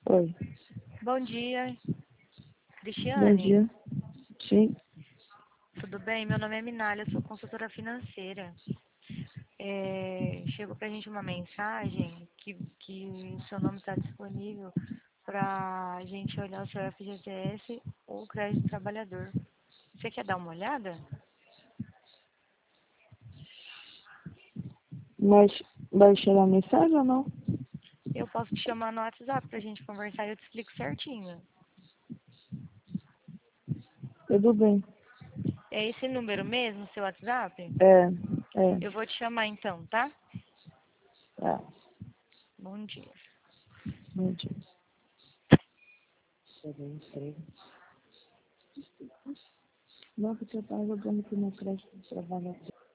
Oi, Bom dia, bom Cristiane. dia. Sim, Tudo bem? Meu nome é Minalha, eu sou consultora financeira. Chegou pra gente uma mensagem que o seu nome está disponível para a gente olhar o seu FGTS ou crédito trabalhador. Você quer dar uma olhada? mas vai chegar a mensagem ou não? Eu posso te chamar no WhatsApp pra gente conversar e eu te explico certinho. Tudo bem. É esse número mesmo, seu WhatsApp? É, é, Eu vou te chamar então, tá? tá. Bom dia. Bom dia. Não, porque eu tava jogando aqui no crédito do trabalho.